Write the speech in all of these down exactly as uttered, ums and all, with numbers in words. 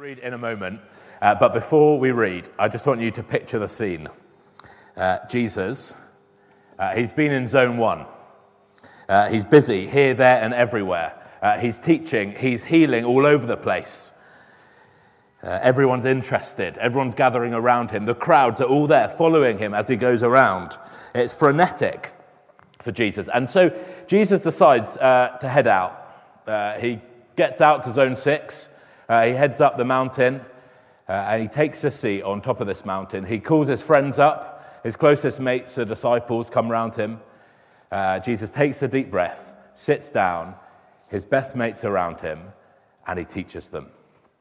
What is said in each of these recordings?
read in a moment, uh, but before we read, I just want you to picture the scene. Uh, Jesus, uh, he's been in zone one. Uh, he's busy here, there, and everywhere. Uh, he's teaching, he's healing all over the place. Uh, everyone's interested, everyone's gathering around him. The crowds are all there following him as he goes around. It's frenetic for Jesus. And so Jesus decides uh, to head out. Uh, he gets out to zone six. Uh, he heads up the mountain, uh, and he takes a seat on top of this mountain. He calls his friends up. His closest mates, the disciples, come around him. Uh, Jesus takes a deep breath, sits down, his best mates around him, and he teaches them.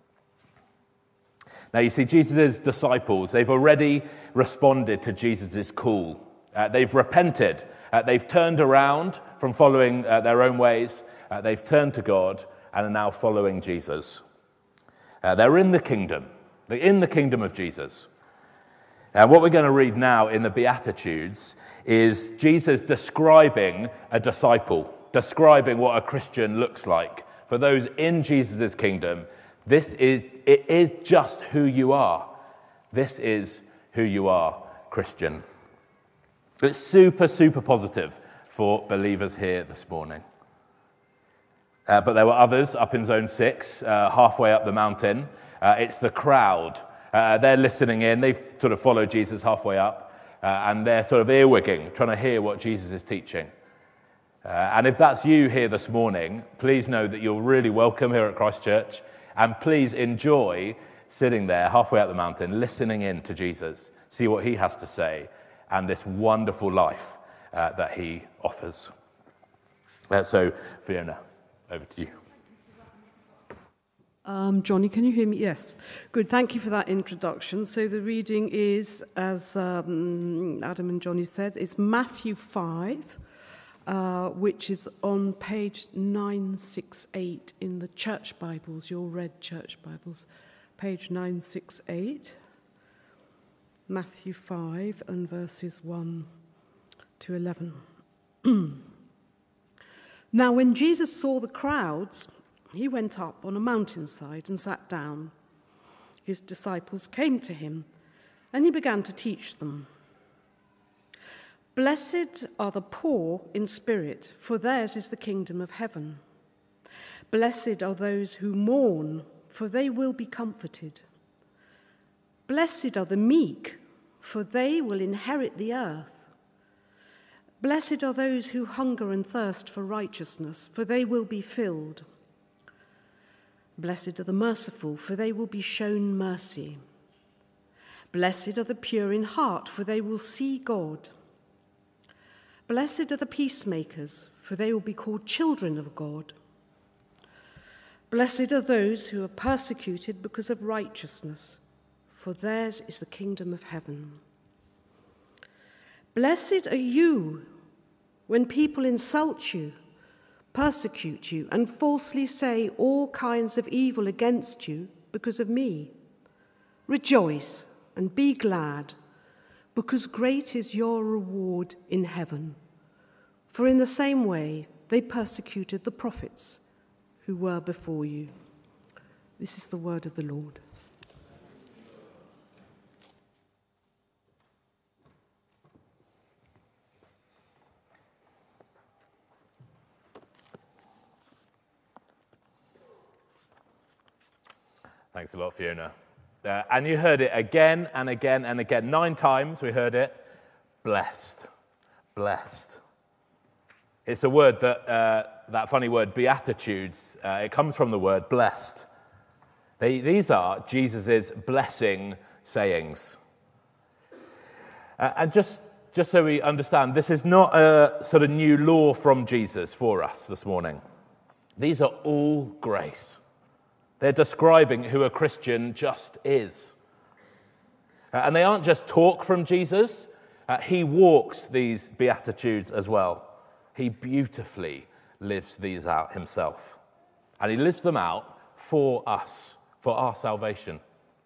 Now, you see, Jesus' disciples, they've already responded to Jesus' call. Uh, they've repented. Uh, they've turned around from following uh, their own ways. Uh, they've turned to God and are now following Jesus. Uh, they're in the kingdom. They're in the kingdom of Jesus. And what we're going to read now in the Beatitudes is Jesus describing a disciple, describing what a Christian looks like. For those in Jesus' kingdom, this is it is just who you are. This is who you are, Christian. It's super, super positive for believers here this morning. Uh, but there were others up in zone six, uh, halfway up the mountain. Uh, it's the crowd. Uh, they're listening in. They've sort of followed Jesus halfway up, uh, and they're sort of earwigging, trying to hear what Jesus is teaching. Uh, and if that's you here this morning, please know that you're really welcome here at Christ Church, and please enjoy sitting there halfway up the mountain, listening in to Jesus, see what he has to say, and this wonderful life uh, that he offers. Uh, so, Fiona, over to you. Um, Johnny, can you hear me? Yes. Good. Thank you for that introduction. So the reading is, as um, Adam and Johnny said, it's Matthew five, uh, which is on page nine sixty-eight in the church Bibles, your red church Bibles, page nine sixty-eight. Matthew five and verses one to eleven. Now, when Jesus saw the crowds, he went up on a mountainside and sat down. His disciples came to him, and he began to teach them. Blessed are the poor in spirit, for theirs is the kingdom of heaven. Blessed are those who mourn, for they will be comforted. Blessed are the meek, for they will inherit the earth. Blessed are those who hunger and thirst for righteousness, for they will be filled. Blessed are the merciful, for they will be shown mercy. Blessed are the pure in heart, for they will see God. Blessed are the peacemakers, for they will be called children of God. Blessed are those who are persecuted because of righteousness, for theirs is the kingdom of heaven. Blessed are you when people insult you, persecute you, and falsely say all kinds of evil against you because of me. Rejoice and be glad, because great is your reward in heaven. For in the same way they persecuted the prophets who were before you. This is the word of the Lord. Thanks a lot, Fiona. Uh, and you heard it again and again and again. Nine times we heard it. Blessed. Blessed. It's a word that, uh, that funny word, Beatitudes, uh, it comes from the word blessed. They, these are Jesus' blessing sayings. Uh, and just, just so we understand, this is not a sort of new law from Jesus for us this morning. These are all grace. They're describing who a Christian just is. Uh, and they aren't just talk from Jesus. Uh, he walks these Beatitudes as well. He beautifully lives these out himself. And he lives them out for us, for our salvation.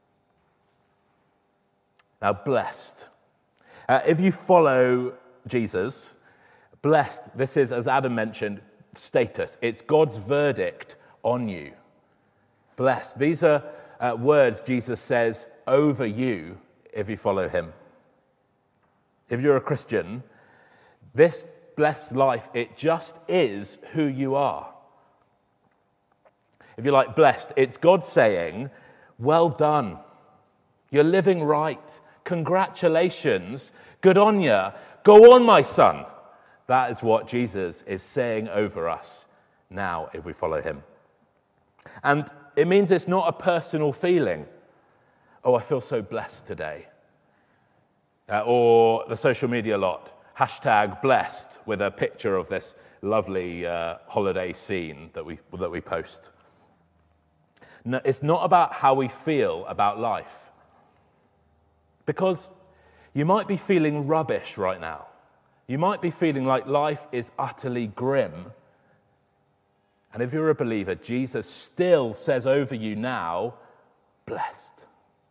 Now, blessed. Uh, if you follow Jesus, blessed, this is, as Adam mentioned, status. It's God's verdict on you. Blessed. These are uh, words Jesus says over you if you follow him. If you're a Christian, this blessed life, it just is who you are. If you like blessed, it's God saying, well done. You're living right. Congratulations. Good on you. Go on, my son. That is what Jesus is saying over us now if we follow him. And it means it's not a personal feeling. Oh, I feel so blessed today. Uh, or the social media lot, hashtag blessed, with a picture of this lovely uh, holiday scene that we, that we post. No, it's not about how we feel about life. Because you might be feeling rubbish right now. You might be feeling like life is utterly grim. And if you're a believer, Jesus still says over you now, blessed.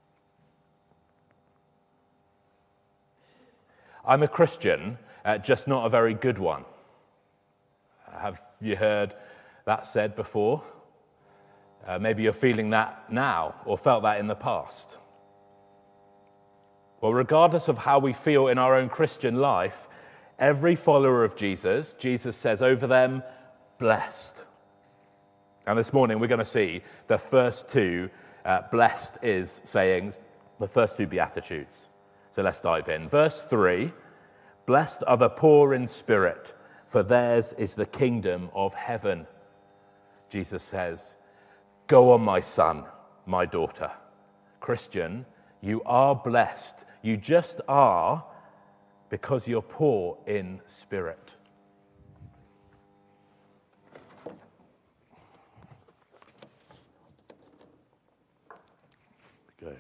I'm a Christian, uh, just not a very good one. Have you heard that said before? Uh, maybe you're feeling that now or felt that in the past. Well, regardless of how we feel in our own Christian life, every follower of Jesus, Jesus says over them, blessed. And this morning we're going to see the first two uh, blessed is sayings, the first two beatitudes. So let's dive in. Verse three, blessed are the poor in spirit, for theirs is the kingdom of heaven. Jesus says, go on, my son, my daughter. Christian, you are blessed. You just are because you're poor in spirit. Go.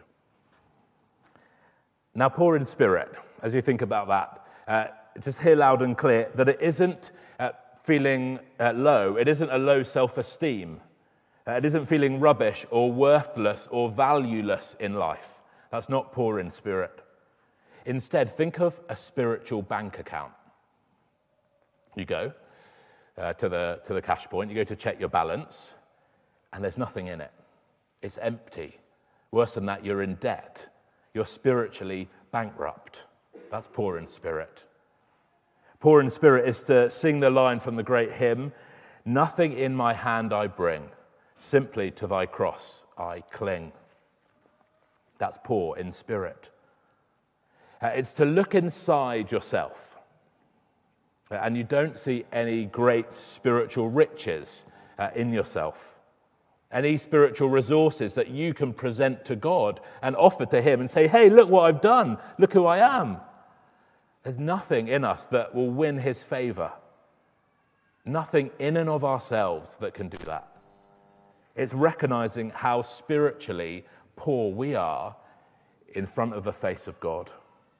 Now, poor in spirit, as you think about that, uh, just hear loud and clear that it isn't uh, feeling uh, low. It isn't a low self-esteem. Uh, it isn't feeling rubbish or worthless or valueless in life. That's not poor in spirit. Instead, think of a spiritual bank account. You go uh, to the to the cash point, you go to check your balance, and there's nothing in it. It's empty. Worse than that, you're in debt. You're spiritually bankrupt. That's poor in spirit. Poor in spirit is to sing the line from the great hymn, nothing in my hand I bring, simply to thy cross I cling. That's poor in spirit. Uh, it's to look inside yourself, uh, and you don't see any great spiritual riches uh, in yourself, any spiritual resources that you can present to God and offer to him and say, hey, look what I've done, look who I am. There's nothing in us that will win his favor. Nothing in and of ourselves that can do that. It's recognizing how spiritually poor we are in front of the face of God.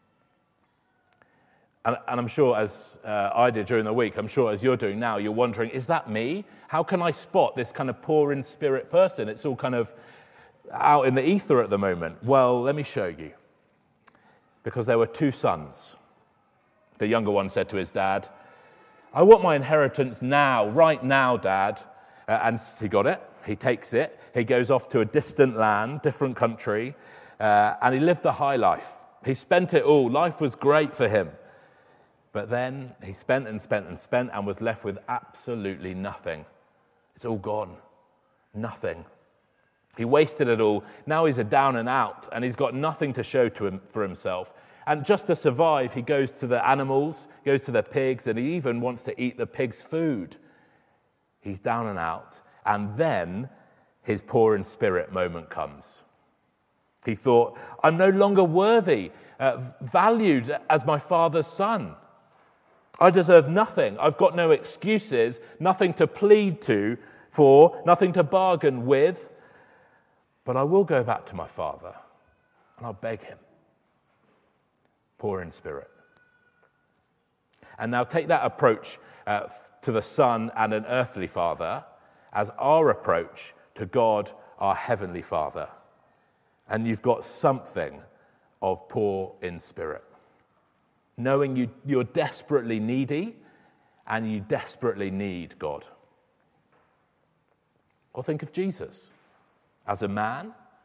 And, and I'm sure as uh, I did during the week, I'm sure as you're doing now, you're wondering, is that me? How can I spot this kind of poor in spirit person? It's all kind of out in the ether at the moment. Well, let me show you. Because there were two sons. The younger one said to his dad, I want my inheritance now, right now, Dad. Uh, and he got it. He takes it. He goes off to a distant land, different country, uh, and he lived a high life. He spent it all. Life was great for him. But then he spent and spent and spent and was left with absolutely nothing. It's all gone. Nothing. He wasted it all. Now he's a down and out, and he's got nothing to show to him for himself. And just to survive, he goes to the animals, goes to the pigs, and he even wants to eat the pigs' food. He's down and out. And then his poor in spirit moment comes. He thought, I'm no longer worthy, uh, valued as my father's son. I deserve nothing. I've got no excuses, nothing to plead to for, nothing to bargain with. But I will go back to my father and I'll beg him. Poor in spirit. And now take that approach uh, to the son and an earthly father as our approach to God, our heavenly Father. And you've got something of poor in spirit. Knowing you, you're desperately needy and you desperately need God. Or think of Jesus as a man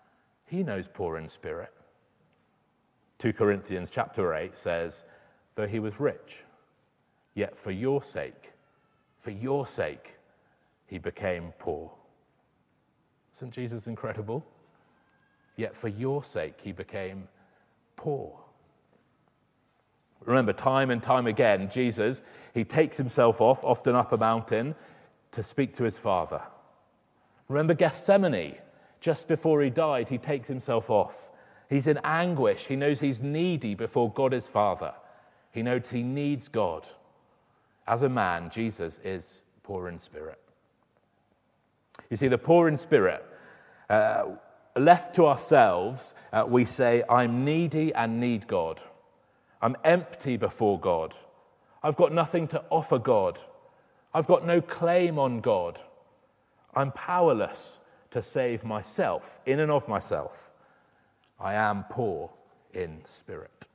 He knows poor in spirit. Second Corinthians chapter eight says, though he was rich, yet for your sake, for your sake, he became poor. Isn't Jesus incredible? Yet for your sake, he became poor. Remember, time and time again, Jesus, he takes himself off, often up a mountain, to speak to his Father. Remember Gethsemane, just before he died, he takes himself off. He's in anguish. He knows he's needy before God his Father. He knows he needs God. As a man, Jesus is poor in spirit. You see, the poor in spirit, uh, left to ourselves, uh, we say, I'm needy and need God. I'm empty before God. I've got nothing to offer God. I've got no claim on God. I'm powerless to save myself, in and of myself. I am poor in spirit.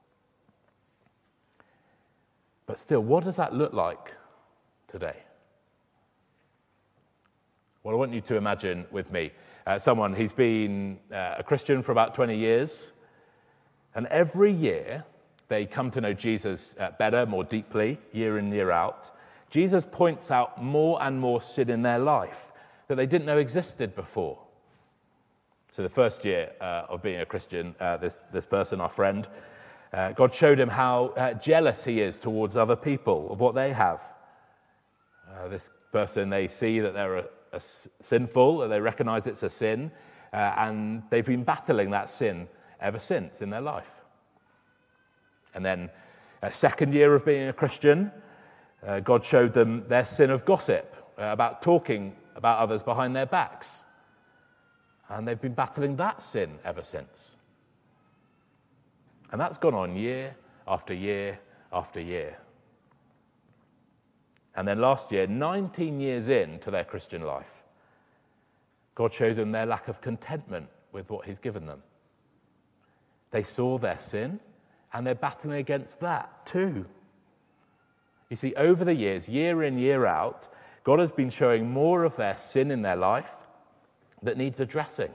But still, what does that look like today? Well, I want you to imagine with me uh, someone, he's been uh, a Christian for about twenty years, and every year they come to know Jesus uh, better, more deeply, year in, year out. Jesus points out more and more sin in their life that they didn't know existed before. So the first year uh, of being a Christian, uh, this, this person, our friend, uh, God showed him how uh, jealous he is towards other people of what they have. Uh, this person, they see that they're a, a sinful, that they recognize it's a sin, uh, and they've been battling that sin ever since in their life. And then a second year of being a Christian, uh, God showed them their sin of gossip, uh, about talking about others behind their backs. And they've been battling that sin ever since. And that's gone on year after year after year. And then last year, nineteen years into their Christian life, God showed them their lack of contentment with what he's given them. They saw their sin, and they're battling against that too. You see, over the years, year in, year out, God has been showing more of their sin in their life that needs addressing.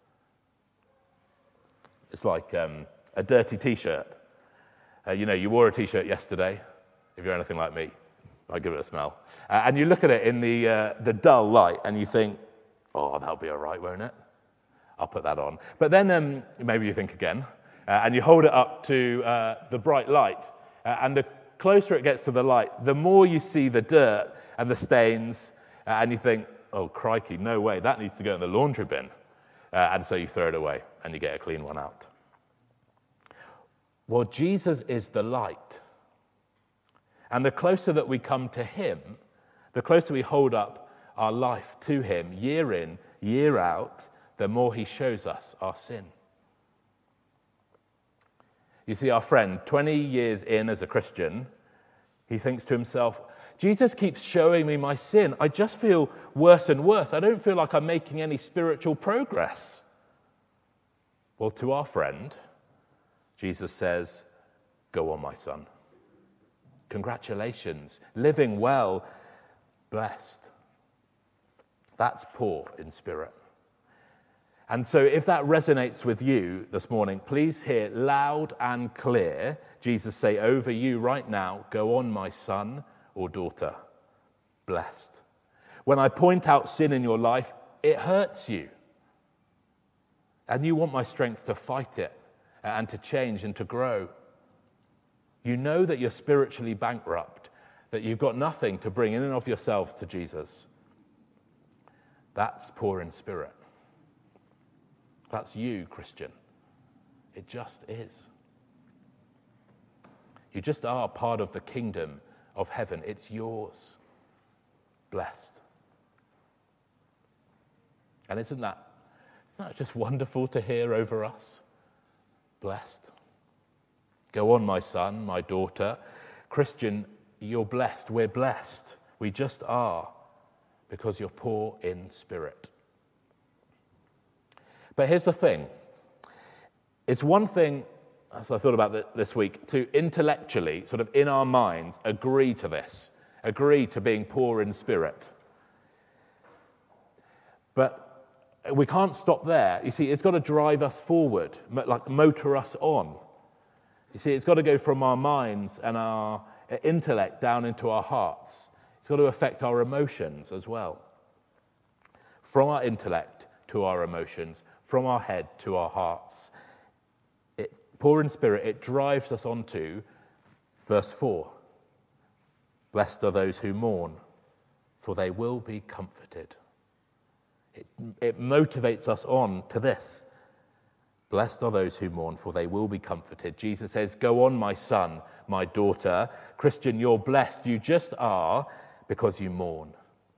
It's like um, a dirty t-shirt. Uh, you know, you wore a t-shirt yesterday, if you're anything like me. I'll give it a smell. Uh, and you look at it in the uh, the dull light, and you think, oh, that'll be all right, won't it? I'll put that on. But then um, maybe you think again, uh, and you hold it up to uh, the bright light, uh, and the closer it gets to the light, the more you see the dirt and the stains, uh, and you think, oh, crikey, no way, that needs to go in the laundry bin. Uh, and so you throw it away, and you get a clean one out. Well, Jesus is the light. And the closer that we come to him, the closer we hold up our life to him, year in, year out, the more he shows us our sin. You see, our friend, twenty years in as a Christian, he thinks to himself, Jesus keeps showing me my sin. I just feel worse and worse. I don't feel like I'm making any spiritual progress. Well, to our friend, Jesus says, go on, my son. Congratulations. Living well, blessed. That's poor in spirit. And so if that resonates with you this morning, please hear loud and clear Jesus say over you right now, go on, my son or daughter, blessed. When I point out sin in your life, it hurts you. And you want my strength to fight it and to change and to grow. You know that you're spiritually bankrupt, that you've got nothing to bring in and of yourselves to Jesus. That's poor in spirit. That's you, Christian. It just is. You just are part of the kingdom of heaven. It's yours. Blessed. And isn't that, isn't that just wonderful to hear over us? Blessed. Go on, my son, my daughter. Christian, you're blessed. We're blessed. We just are, because you're poor in spirit. But here's the thing. It's one thing, as I thought about this week, to intellectually, sort of in our minds, agree to this, agree to being poor in spirit. But we can't stop there. You see, it's got to drive us forward, like motor us on. You see, it's got to go from our minds and our intellect down into our hearts. It's got to affect our emotions as well. From our intellect to our emotions, from our head to our hearts. It's poor in spirit, it drives us onto verse four. Blessed are those who mourn, for they will be comforted. It, it motivates us on to this. Blessed are those who mourn, for they will be comforted. Jesus says, go on, my son, my daughter. Christian, you're blessed. You just are because you mourn.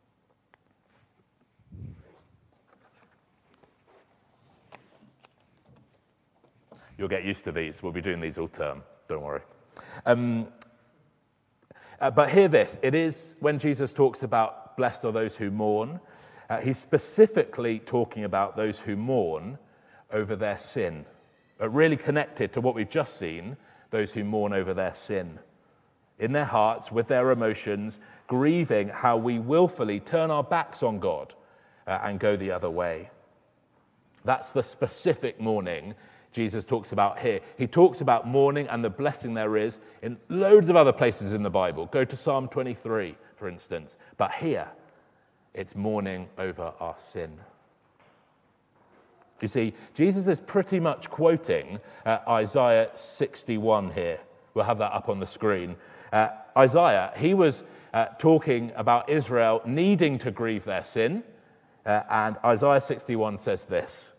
You'll get used to these. We'll be doing these all term. Don't worry. Um, uh, but hear this. It is when Jesus talks about blessed are those who mourn, uh, he's specifically talking about those who mourn over their sin. Uh, really connected to what we've just seen, those who mourn over their sin. In their hearts, with their emotions, grieving how we willfully turn our backs on God uh, and go the other way. That's the specific mourning Jesus talks about here. He talks about mourning and the blessing there is in loads of other places in the Bible. Go to Psalm twenty-three, for instance. But here, it's mourning over our sin. You see, Jesus is pretty much quoting uh, Isaiah sixty-one here. We'll have that up on the screen. Uh, Isaiah, he was uh, talking about Israel needing to grieve their sin. Uh, and Isaiah sixty-one says this.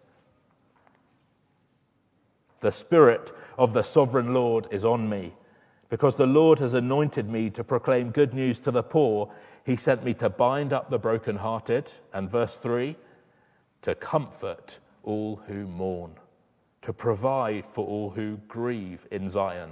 The Spirit of the Sovereign Lord is on me, because the Lord has anointed me to proclaim good news to the poor. He sent me to bind up the brokenhearted, and verse three, to comfort all who mourn, to provide for all who grieve in Zion.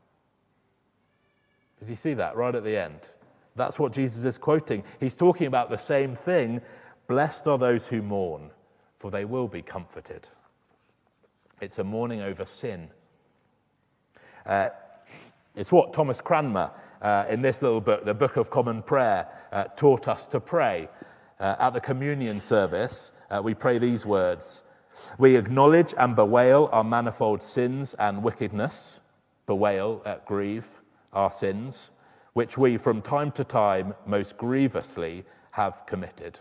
Did you see that right at the end? That's what Jesus is quoting. He's talking about the same thing. Blessed are those who mourn, for they will be comforted. It's a mourning over sin. Uh, it's what Thomas Cranmer, uh, in this little book, the Book of Common Prayer, uh, taught us to pray. Uh, at the communion service, uh, we pray these words. We acknowledge and bewail our manifold sins and wickedness, bewail, uh, grieve, our sins, which we from time to time most grievously have committed.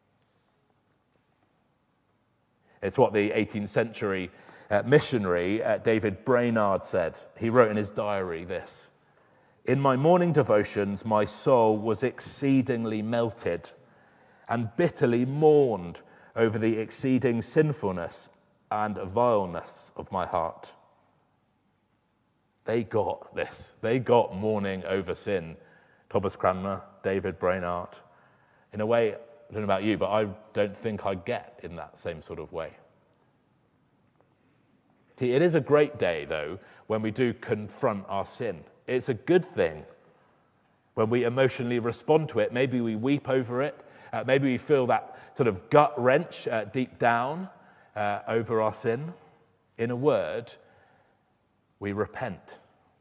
It's what the eighteenth century Uh, missionary uh, David Brainerd said. He wrote in his diary this: in my morning devotions, my soul was exceedingly melted and bitterly mourned over the exceeding sinfulness and vileness of my heart. They got this. They got mourning over sin. Thomas Cranmer, David Brainerd. In a way, I don't know about you, but I don't think I get in that same sort of way. See, it is a great day, though, when we do confront our sin. It's a good thing when we emotionally respond to it. Maybe we weep over it. Uh, maybe we feel that sort of gut wrench uh, deep down uh, over our sin. In a word, we repent.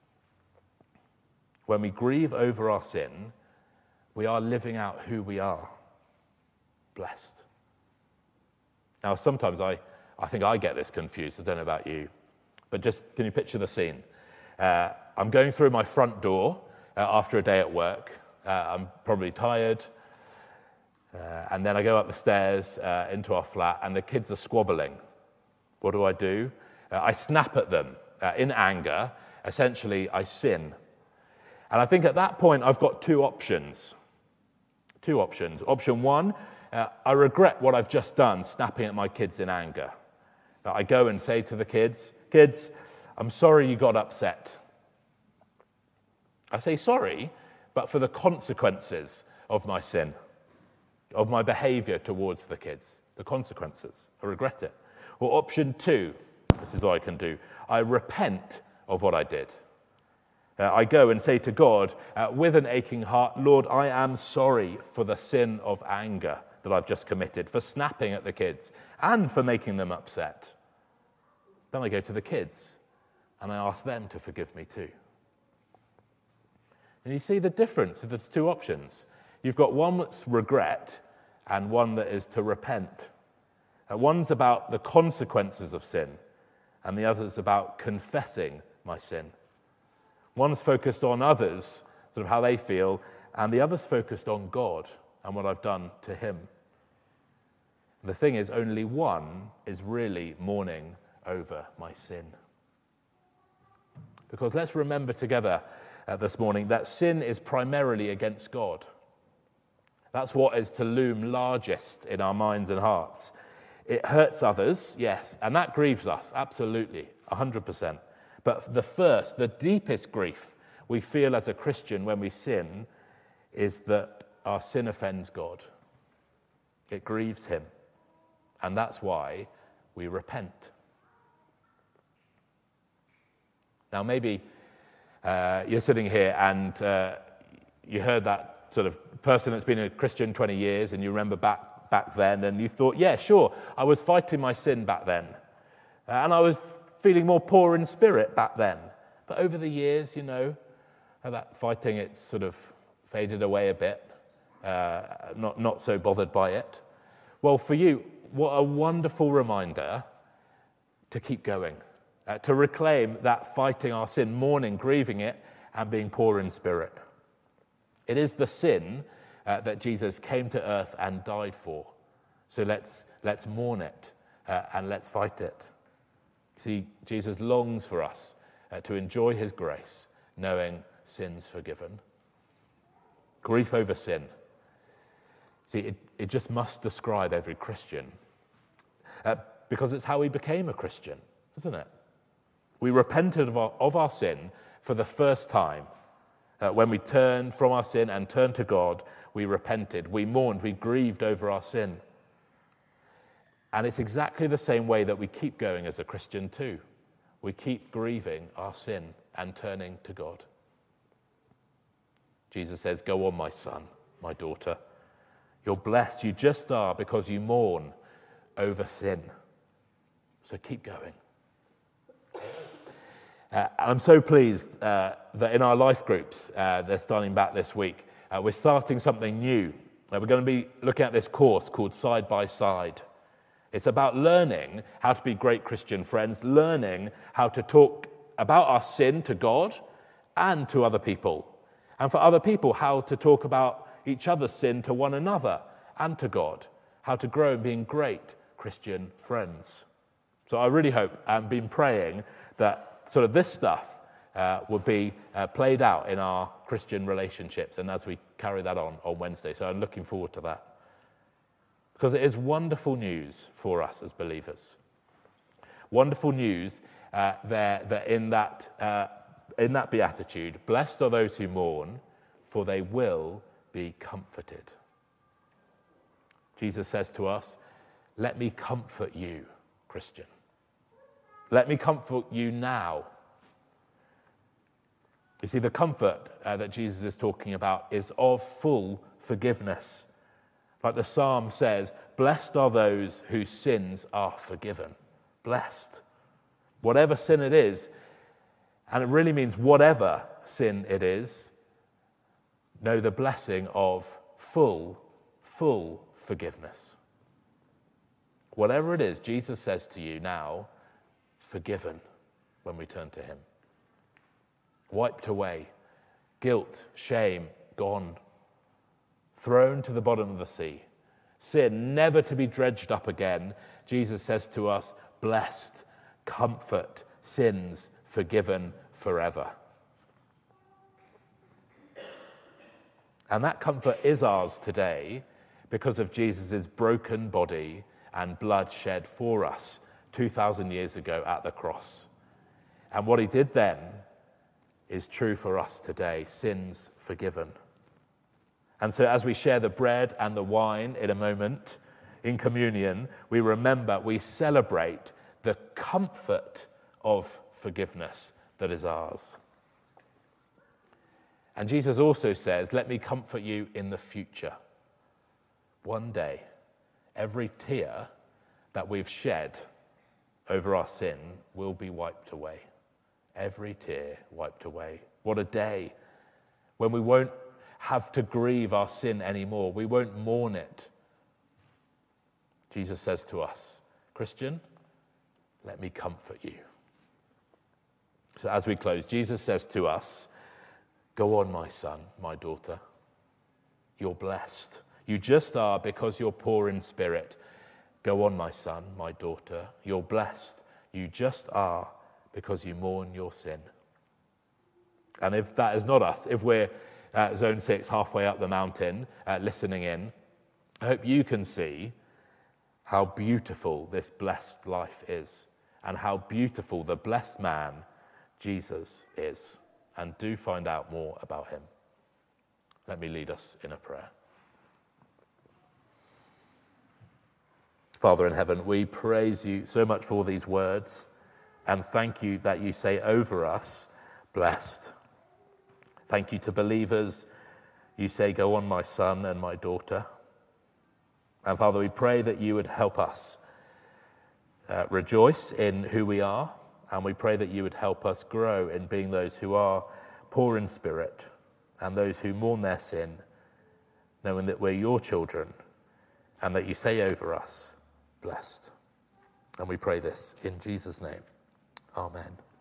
When we grieve over our sin, we are living out who we are. Blessed. Now, sometimes I... I think I get this confused. I don't know about you. But just, can you picture the scene? Uh, I'm going through my front door uh, after a day at work. Uh, I'm probably tired. Uh, and then I go up the stairs uh, into our flat, and the kids are squabbling. What do I do? Uh, I snap at them uh, in anger. Essentially, I sin. And I think at that point, I've got two options. Two options. Option one, uh, I regret what I've just done, snapping at my kids in anger. I go and say to the kids, kids, I'm sorry you got upset. I say sorry, but for the consequences of my sin, of my behavior towards the kids, the consequences. I regret it. Or option two, this is what I can do. I repent of what I did. Uh, I go and say to God, uh, with an aching heart, Lord, I am sorry for the sin of anger that I've just committed, for snapping at the kids and for making them upset. Then I go to the kids and I ask them to forgive me too. And you see the difference of the two options. You've got one that's regret and one that is to repent. Uh, one's about the consequences of sin, and the other's about confessing my sin. One's focused on others, sort of how they feel, and the other's focused on God and what I've done to him. And the thing is, only one is really mourning over my sin. Because let's remember together uh, this morning that sin is primarily against God. That's what is to loom largest in our minds and hearts. It hurts others, yes, and that grieves us, absolutely, one hundred percent. But the first, the deepest grief we feel as a Christian when we sin is that our sin offends God. It grieves him. And that's why we repent. Now, maybe uh, you're sitting here and uh, you heard that sort of person that's been a Christian twenty years, and you remember back, back then, and you thought, yeah, sure, I was fighting my sin back then. Uh, and I was feeling more poor in spirit back then. But over the years, you know, that fighting, it's sort of faded away a bit, uh, not, not so bothered by it. Well, for you, what a wonderful reminder to keep going, uh, to reclaim that fighting our sin, mourning, grieving it, and being poor in spirit. It is the sin uh, that Jesus came to earth and died for. So let's, let's mourn it uh, and let's fight it. See, Jesus longs for us uh, to enjoy his grace, knowing sin's forgiven. Grief over sin. See, it, it just must describe every Christian uh, because it's how we became a Christian, isn't it? We repented of our, of our sin for the first time. Uh, when we turned from our sin and turned to God, we repented, we mourned, we grieved over our sin. And it's exactly the same way that we keep going as a Christian too. We keep grieving our sin and turning to God. Jesus says, "Go on, my son, my daughter. You're blessed, you just are, because you mourn over sin. So keep going." Uh, and I'm so pleased uh, that in our life groups, uh, they're starting back this week, uh, we're starting something new. Uh, we're going to be looking at this course called Side by Side. It's about learning how to be great Christian friends, learning how to talk about our sin to God and to other people. And for other people, how to talk about each other's sin to one another and to God. How to grow in being great Christian friends. So I really hope and been praying that sort of this stuff uh, will be uh, played out in our Christian relationships, and as we carry that on on Wednesday. So I'm looking forward to that. Because it is wonderful news for us as believers. Wonderful news uh, there that in that uh, in that beatitude, blessed are those who mourn, for they will be comforted. Jesus says to us, "Let me comfort you, Christian. Let me comfort you now." You see, the comfort uh, that Jesus is talking about is of full forgiveness. Like the psalm says, blessed are those whose sins are forgiven. Blessed. Whatever sin it is, and it really means whatever sin it is, know the blessing of full, full forgiveness. Whatever it is, Jesus says to you now, forgiven when we turn to him. Wiped away. Guilt, shame, gone. Thrown to the bottom of the sea. Sin never to be dredged up again. Jesus says to us, blessed, comfort, sins forgiven forever. And that comfort is ours today because of Jesus' broken body and blood shed for us two thousand years ago at the cross. And what he did then is true for us today, sins forgiven. And so as we share the bread and the wine in a moment, in communion, we remember, we celebrate the comfort of forgiveness that is ours. And Jesus also says, let me comfort you in the future. One day, every tear that we've shed over our sin will be wiped away. Every tear wiped away. What a day when we won't have to grieve our sin anymore. We won't mourn it. Jesus says to us, Christian, let me comfort you. So as we close, Jesus says to us, go on, my son, my daughter. You're blessed. You just are because you're poor in spirit. Go on, my son, my daughter. You're blessed. You just are because you mourn your sin. And if that is not us, if we're at Zone six, halfway up the mountain, uh, listening in, I hope you can see how beautiful this blessed life is and how beautiful the blessed man Jesus is. And do find out more about him. Let me lead us in a prayer. Father in heaven, we praise you so much for these words and thank you that you say over us, blessed. Thank you to believers. You say, go on, my son and my daughter. And Father, we pray that you would help us uh, rejoice in who we are, and we pray that you would help us grow in being those who are poor in spirit and those who mourn their sin, knowing that we're your children and that you say over us, blessed. And we pray this in Jesus' name. Amen.